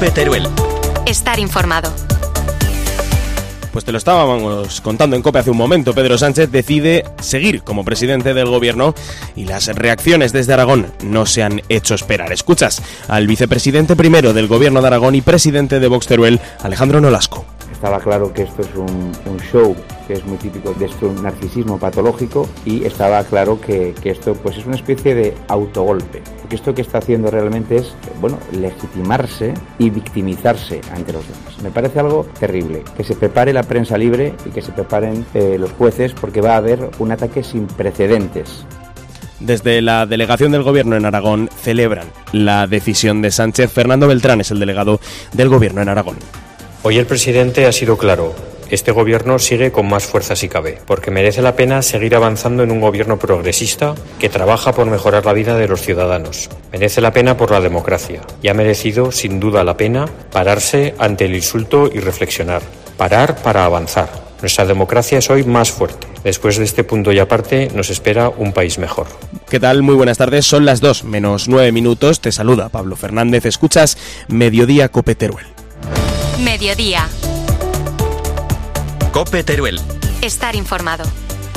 COPE Teruel. Estar informado. Pues te lo estábamos contando en COPE hace un momento. Pedro Sánchez decide seguir como presidente del gobierno y las reacciones desde Aragón no se han hecho esperar. Escuchas al vicepresidente primero del gobierno de Aragón y presidente de Vox Teruel, Alejandro Nolasco. Estaba claro que esto es un show que es muy típico de este narcisismo patológico, y estaba claro que esto pues es una especie de autogolpe, porque esto que está haciendo realmente es, legitimarse y victimizarse ante los demás. Me parece algo terrible. Que se prepare la prensa libre y que se preparen los jueces, porque va a haber un ataque sin precedentes. Desde la delegación del gobierno en Aragón celebran la decisión de Sánchez. Fernando Beltrán es el delegado del gobierno en Aragón. Hoy el presidente ha sido claro. Este gobierno sigue con más fuerza si cabe, porque merece la pena seguir avanzando en un gobierno progresista que trabaja por mejorar la vida de los ciudadanos. Merece la pena por la democracia, y ha merecido sin duda la pena pararse ante el insulto y reflexionar. Parar para avanzar. Nuestra democracia es hoy más fuerte. Después de este punto y aparte, nos espera un país mejor. ¿Qué tal? Muy buenas tardes. Son las 2:09. Te saluda Pablo Fernández. Escuchas Mediodía COPE Teruel. Mediodía. COPE Teruel. Estar informado.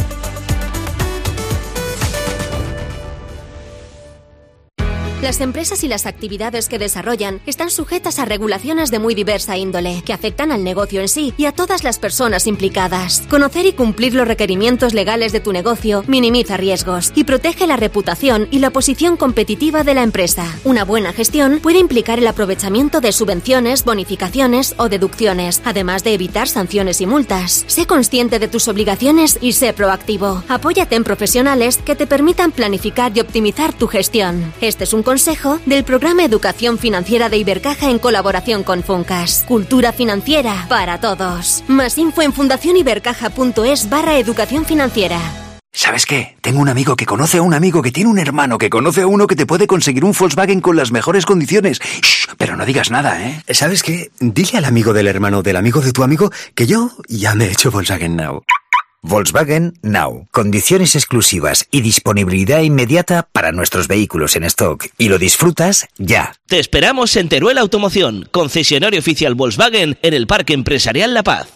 Las empresas y las actividades que desarrollan están sujetas a regulaciones de muy diversa índole, que afectan al negocio en sí y a todas las personas implicadas. Conocer y cumplir los requerimientos legales de tu negocio minimiza riesgos y protege la reputación y la posición competitiva de la empresa. Una buena gestión puede implicar el aprovechamiento de subvenciones, bonificaciones o deducciones, además de evitar sanciones y multas. Sé consciente de tus obligaciones y sé proactivo. Apóyate en profesionales que te permitan planificar y optimizar tu gestión. Este es un consejo del programa Educación Financiera de Ibercaja en colaboración con Funcas. Cultura financiera para todos. Más info en fundacionibercaja.es/educación financiera. ¿Sabes qué? Tengo un amigo que conoce a un amigo que tiene un hermano que conoce a uno que te puede conseguir un Volkswagen con las mejores condiciones. Shh, pero no digas nada, ¿eh? ¿Sabes qué? Dile al amigo del hermano del amigo de tu amigo que yo ya me he hecho Volkswagen Now. Volkswagen Now. Condiciones exclusivas y disponibilidad inmediata para nuestros vehículos en stock. Y lo disfrutas ya. Te esperamos en Teruel Automoción, concesionario oficial Volkswagen en el Parque Empresarial La Paz.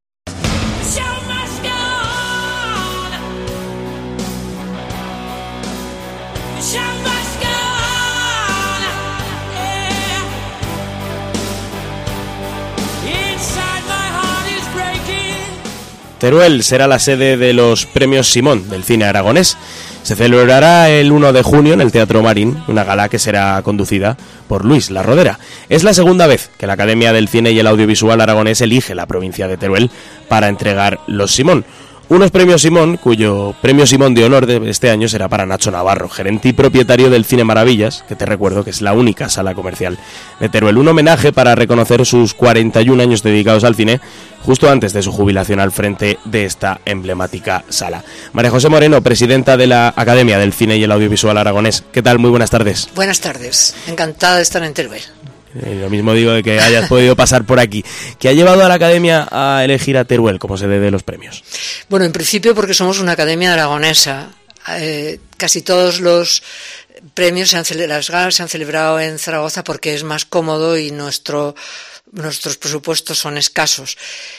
Teruel será la sede de los Premios Simón del cine aragonés. Se celebrará el 1 de junio en el Teatro Marín, una gala que será conducida por Luis La Rodera. Es la segunda vez que la Academia del Cine y el Audiovisual Aragonés elige la provincia de Teruel para entregar los Simón. Unos premios Simón, cuyo premio Simón de honor de este año será para Nacho Navarro, gerente y propietario del Cine Maravillas, que te recuerdo que es la única sala comercial de Teruel. Un homenaje para reconocer sus 41 años dedicados al cine, justo antes de su jubilación al frente de esta emblemática sala. María José Moreno, presidenta de la Academia del Cine y el Audiovisual Aragonés. ¿Qué tal? Muy buenas tardes. Buenas tardes. Encantada de estar en Teruel. Lo mismo digo de que hayas podido pasar por aquí. ¿Qué ha llevado a la Academia a elegir a Teruel como sede de los premios? Bueno, en principio porque somos una academia aragonesa. Casi todos los premios, las galas se han celebrado en Zaragoza porque es más cómodo y nuestros presupuestos son escasos.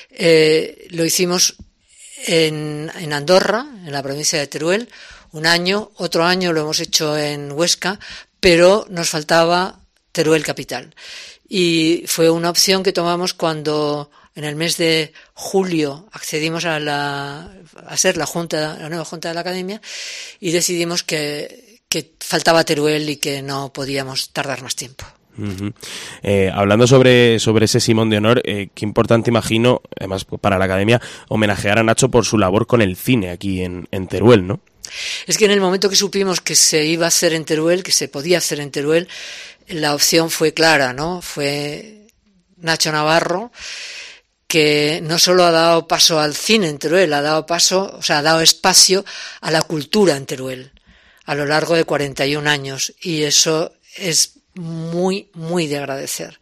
Lo hicimos en Andorra, en la provincia de Teruel, un año. Otro año lo hemos hecho en Huesca, pero nos faltaba Teruel capital, y fue una opción que tomamos cuando en el mes de julio accedimos a ser la nueva junta de la academia, y decidimos que faltaba Teruel y que no podíamos tardar más tiempo. Uh-huh. Hablando sobre ese Simón de honor, qué importante, imagino, además para la academia, homenajear a Nacho por su labor con el cine aquí en Teruel, ¿no? Es que en el momento que supimos que se iba a hacer en Teruel, que se podía hacer en Teruel, la opción fue clara, ¿no? Fue Nacho Navarro, que no solo ha dado paso al cine en Teruel, ha dado espacio a la cultura en Teruel a lo largo de 41 años, y eso es muy, muy de agradecer.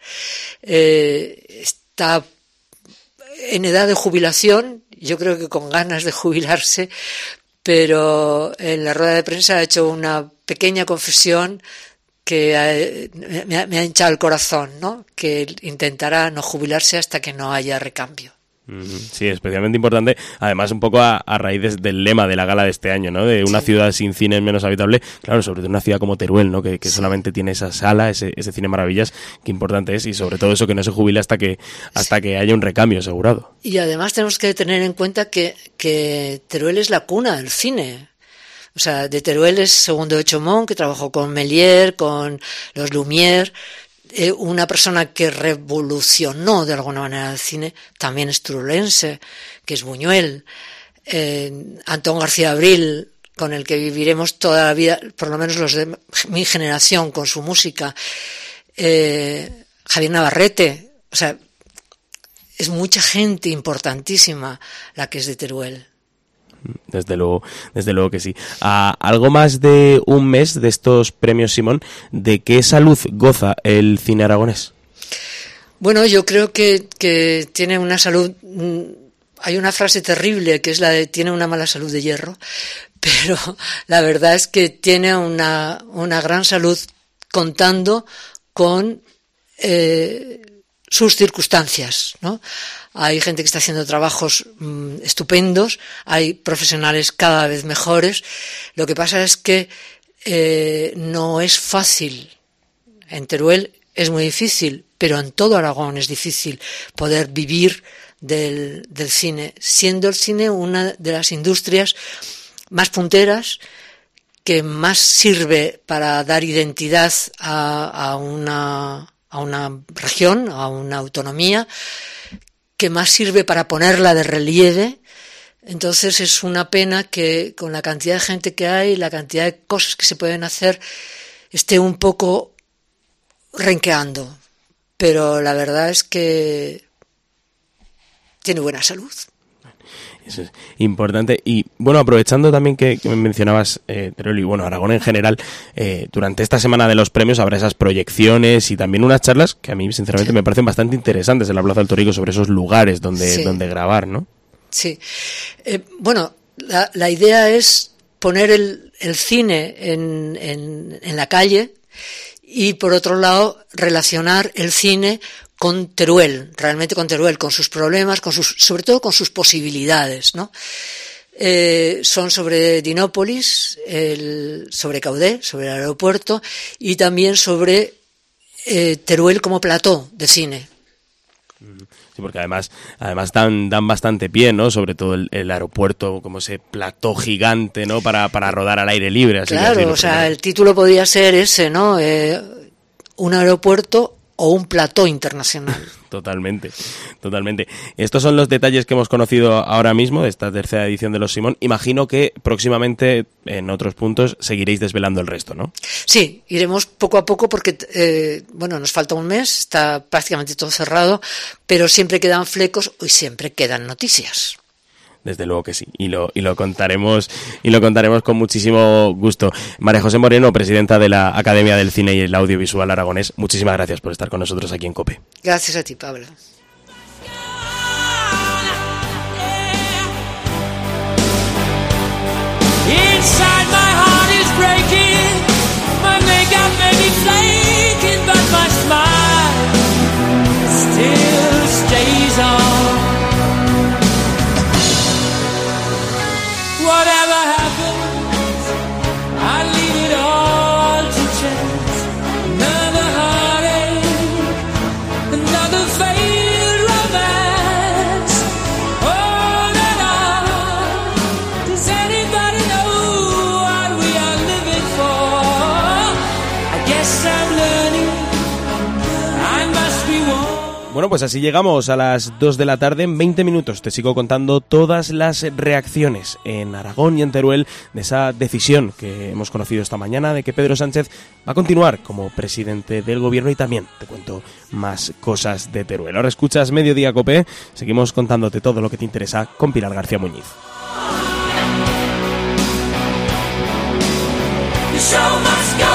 Está en edad de jubilación, yo creo que con ganas de jubilarse, pero en la rueda de prensa ha hecho una pequeña confesión que me ha hinchado el corazón, ¿no? Que intentará no jubilarse hasta que no haya recambio. Sí, especialmente importante, además un poco a raíz del lema de la gala de este año, ¿no? De una ciudad sin cine menos habitable, claro, sobre todo una ciudad como Teruel, ¿no? Que solamente tiene esa sala, ese cine maravillas, qué importante es, y sobre todo eso, que no se jubile hasta que haya un recambio asegurado. Y además tenemos que tener en cuenta que Teruel es la cuna del cine. O sea, de Teruel es Segundo de Chomón, que trabajó con Méliès, con los Lumière. Una persona que revolucionó de alguna manera el cine también es turulense, que es Buñuel. Antón García Abril, con el que viviremos toda la vida, por lo menos los de mi generación, con su música. Javier Navarrete. O sea, es mucha gente importantísima la que es de Teruel. Desde luego que sí. A algo más de un mes de estos premios Simón, ¿de qué salud goza el cine aragonés? Bueno, yo creo que tiene una salud. Hay una frase terrible que es la de tiene una mala salud de hierro, pero la verdad es que tiene una gran salud contando con sus circunstancias, ¿no? Hay gente que está haciendo trabajos estupendos, hay profesionales cada vez mejores. Lo que pasa es que no es fácil. En Teruel es muy difícil, pero en todo Aragón es difícil poder vivir del cine, siendo el cine una de las industrias más punteras, que más sirve para dar identidad a una región, a una autonomía, que más sirve para ponerla de relieve. Entonces es una pena que con la cantidad de gente que hay, la cantidad de cosas que se pueden hacer, esté un poco renqueando. Pero la verdad es que tiene buena salud. Eso es importante. Y bueno, aprovechando también que me mencionabas Teruel y bueno, Aragón en general, durante esta semana de los premios habrá esas proyecciones y también unas charlas que a mí sinceramente me parecen bastante interesantes en la Plaza del Torrico sobre esos lugares donde grabar, ¿no? Sí. Bueno, la idea es poner el cine en la calle y por otro lado relacionar el cine con Teruel, realmente con Teruel, con sus problemas, sobre todo con sus posibilidades, ¿no? Son sobre Dinópolis, sobre Caudé, sobre el aeropuerto, y también sobre Teruel como plató de cine. Sí, porque además dan bastante pie, ¿no? Sobre todo el aeropuerto, como ese plató gigante, ¿no? Para rodar al aire libre. Así claro, o sea, el título podría ser ese, ¿no? Un aeropuerto o un plató internacional. Totalmente. Estos son los detalles que hemos conocido ahora mismo de esta tercera edición de los Simón. Imagino que próximamente en otros puntos seguiréis desvelando el resto, ¿no? Sí, iremos poco a poco porque, nos falta un mes, está prácticamente todo cerrado, pero siempre quedan flecos y siempre quedan noticias. Desde luego que sí, y lo contaremos con muchísimo gusto. María José Moreno, presidenta de la Academia del Cine y el Audiovisual Aragonés, muchísimas gracias por estar con nosotros aquí en COPE. Gracias a ti, Pablo. Inside my heart is breaking, my makeup may be flaking, but my smile still stays on. Whatever happens, I leave it all to chance. Another heartache, another failed romance. On and on. Does anybody know what we are living for? I guess I'm learning, I must be one. Bueno, pues así llegamos a las 2 de la tarde. En 20 minutos te sigo contando todas las reacciones en Aragón y en Teruel de esa decisión que hemos conocido esta mañana de que Pedro Sánchez va a continuar como presidente del gobierno, y también te cuento más cosas de Teruel. Ahora escuchas Mediodía Cope, seguimos contándote todo lo que te interesa con Pilar García Muñiz. The show must go.